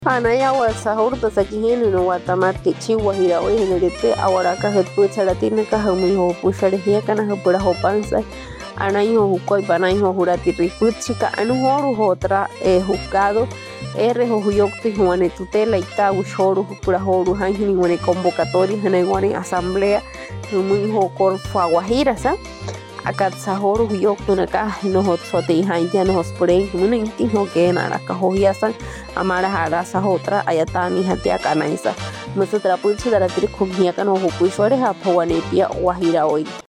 Anaya sahur tasakihinu no watamati chihuahira hoy generete awaraka hetpucharatina kahamuiho pusharehia kana hapura hopansa anaiho hukoi banaiho hurati ripuchika anuhoru hotra juzgado reho huyokti huane tutela ita ushoru hupura horu hanjini huane convocatoria hana huane asamblea humuiho korfa guajira sa akat sahoru huyoktu naka no hotsote hantia no hospore muna inti ho ke nara ka hohiasan amara hara sahotra ayatani hatia kanaisa musutra pulsu daratri khumia kan ho kuishore ha phawane pia guajira hoy